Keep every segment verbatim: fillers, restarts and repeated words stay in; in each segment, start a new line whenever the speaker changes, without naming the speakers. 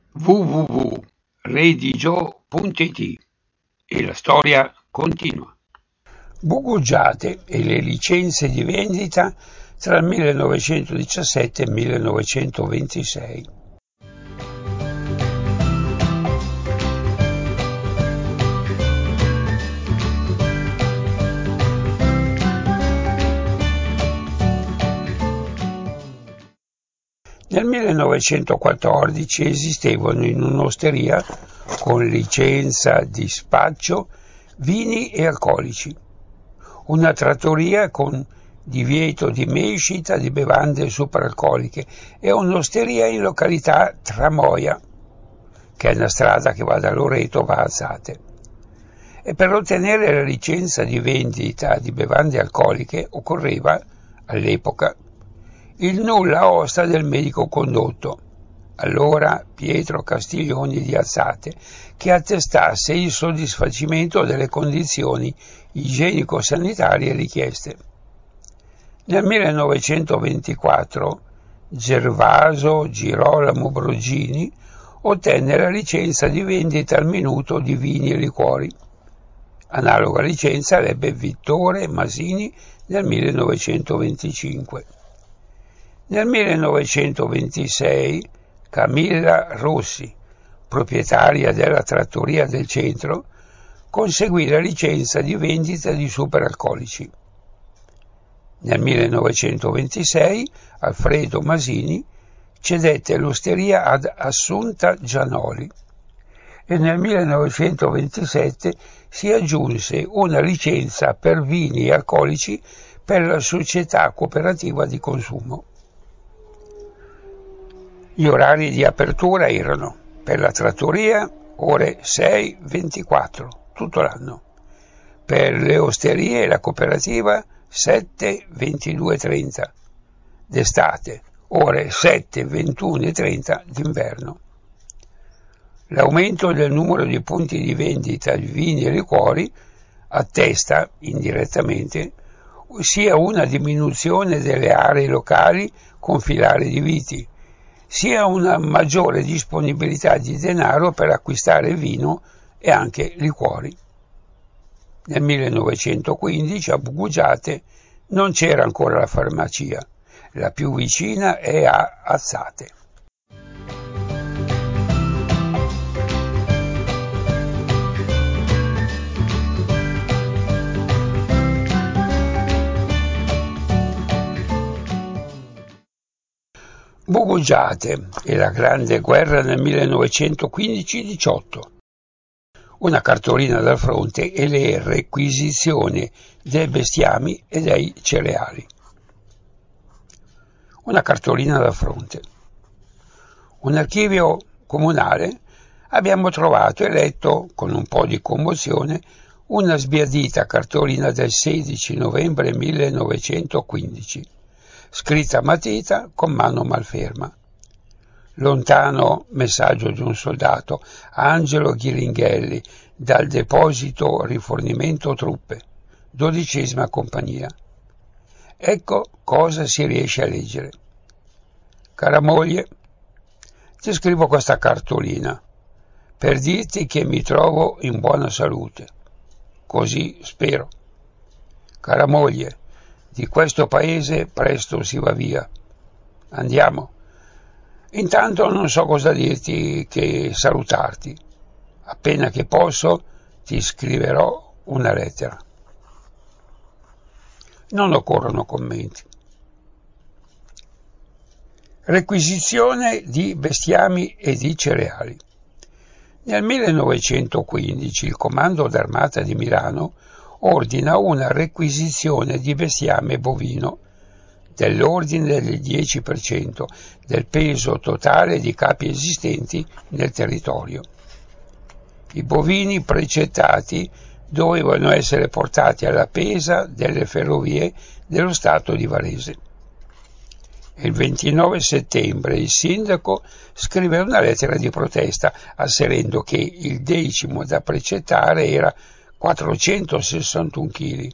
w w w punto redigio punto it e la storia continua. Bugugiate e le licenze di vendita tra il millenovecentodiciassette e il millenovecentoventisei. Nel millenovecentoquattordici esistevano in un'osteria con licenza di spaccio vini e alcolici, una trattoria con divieto di mescita di bevande superalcoliche e un'osteria in località Tramoia, che è una strada che va da Loreto va a Zate. E per ottenere la licenza di vendita di bevande alcoliche occorreva, all'epoca, il nulla osta del medico condotto, allora Pietro Castiglioni di Azzate, che attestasse il soddisfacimento delle condizioni igienico-sanitarie richieste. Nel millenovecentoventiquattro Gervaso Girolamo Brogini ottenne la licenza di vendita al minuto di vini e liquori. Analoga licenza ebbe Vittore Masini nel millenovecentoventicinque. Nel millenovecentoventisei Camilla Rossi, proprietaria della trattoria del centro, conseguì la licenza di vendita di superalcolici. Nel millenovecentoventisei Alfredo Masini cedette l'osteria ad Assunta Gianoli e nel millenovecentoventisette si aggiunse una licenza per vini e alcolici per la società cooperativa di consumo. Gli orari di apertura erano per la trattoria ore sei ventiquattro tutto l'anno, per le osterie e la cooperativa sette ventidue trenta d'estate, ore sette ventuno e trenta d'inverno. L'aumento del numero di punti di vendita di vini e liquori attesta, indirettamente, sia una diminuzione delle aree locali con filari di viti, sia una maggiore disponibilità di denaro per acquistare vino e anche liquori. Nel millenovecentoquindici a Bugugiate non c'era ancora la farmacia, la più vicina è a Azzate. Bugugiate e la Grande Guerra nel millenovecentoquindici diciotto. Una cartolina dal fronte e le requisizioni dei bestiami e dei cereali. Una cartolina dal fronte. Un archivio comunale abbiamo trovato e letto, con un po' di commozione, una sbiadita cartolina del sedici novembre millenovecentoquindici, scritta a matita con mano malferma. Lontano messaggio di un soldato, Angelo Ghiringhelli, dal deposito rifornimento truppe, dodicesima compagnia. Ecco cosa si riesce a leggere. Cara moglie, ti scrivo questa cartolina per dirti che mi trovo in buona salute. Così spero. Cara moglie, di questo paese presto si va via. Andiamo. Intanto non so cosa dirti che salutarti. Appena che posso ti scriverò una lettera. Non occorrono commenti. Requisizione di bestiami e di cereali. Nel millenovecentoquindici il Comando d'Armata di Milano ordina una requisizione di bestiame bovino dell'ordine del dieci per cento del peso totale di capi esistenti nel territorio. I bovini precettati dovevano essere portati alla pesa delle ferrovie dello Stato di Varese. Il ventinove settembre il sindaco scrive una lettera di protesta asserendo che il decimo da precettare era quattrocentosessantuno chili,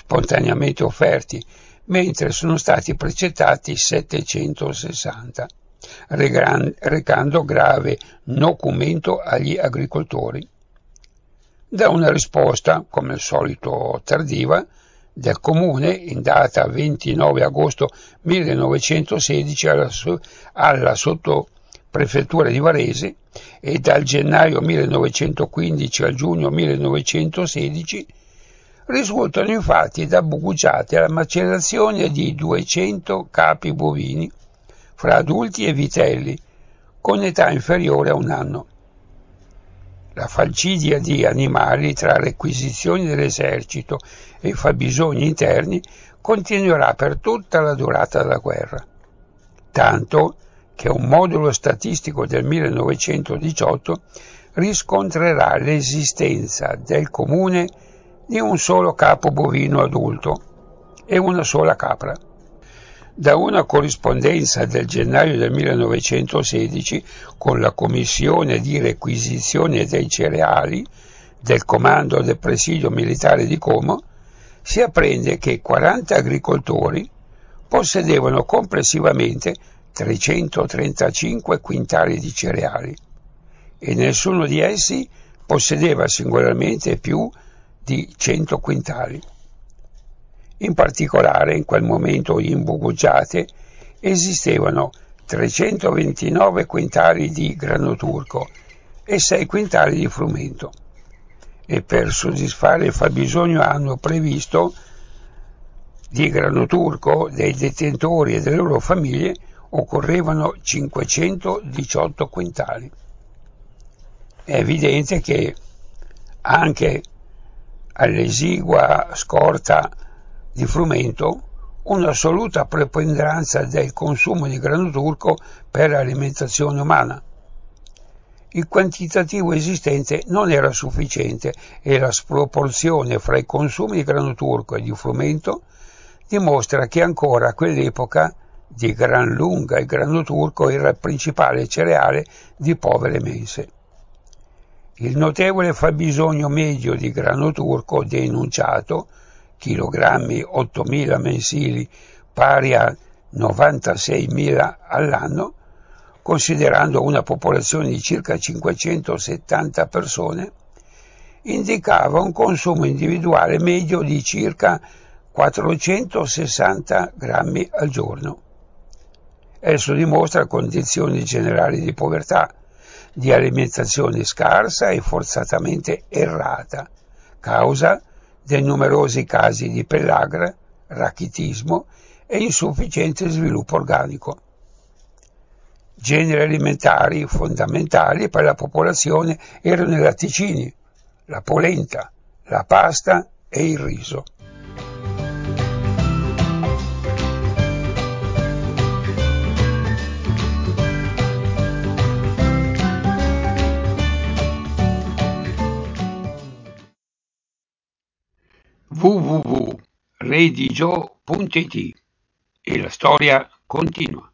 spontaneamente offerti, mentre sono stati precettati settecentosessanta. recando grave nocumento agli agricoltori. Da una risposta, come al solito tardiva, del Comune in data ventinove agosto millenovecentosedici alla, alla sottoprefettura di Varese e dal gennaio millenovecentoquindici al giugno millenovecentosedici risultano infatti debuggiate la macellazione di duecento capi bovini fra adulti e vitelli con età inferiore a un anno. La falcidia di animali tra requisizioni dell'esercito e fabbisogni interni continuerà per tutta la durata della guerra, tanto che un modulo statistico del millenovecentodiciotto riscontrerà l'esistenza del comune di un solo capo bovino adulto e una sola capra. Da una corrispondenza del gennaio del millenovecentosedici con la Commissione di requisizione dei cereali del Comando del Presidio Militare di Como si apprende che quaranta agricoltori possedevano complessivamente trecentotrentacinque quintali di cereali e nessuno di essi possedeva singolarmente più di cento quintali. In particolare, in quel momento in Buguggiate esistevano trecentoventinove quintali di grano turco e sei quintali di frumento, e per soddisfare il fabbisogno annuo previsto di grano turco dei detentori e delle loro famiglie occorrevano cinquecentodiciotto quintali. È evidente che anche all'esigua scorta di frumento un'assoluta preponderanza del consumo di grano turco per l'alimentazione umana. Il quantitativo esistente non era sufficiente e la sproporzione fra i consumi di grano turco e di frumento dimostra che ancora a quell'epoca di gran lunga il grano turco era il principale cereale di povere mense. Il notevole fabbisogno medio di grano turco denunciato, chilogrammi ottomila mensili pari a novantaseimila all'anno, considerando una popolazione di circa cinquecentosettanta persone, indicava un consumo individuale medio di circa quattrocentosessanta grammi al giorno. Esso dimostra condizioni generali di povertà, di alimentazione scarsa e forzatamente errata, causa dei numerosi casi di pellagra, rachitismo e insufficiente sviluppo organico. Generi alimentari fondamentali per la popolazione erano i latticini, la polenta, la pasta e il riso. w w w punto redigio punto it e la storia continua.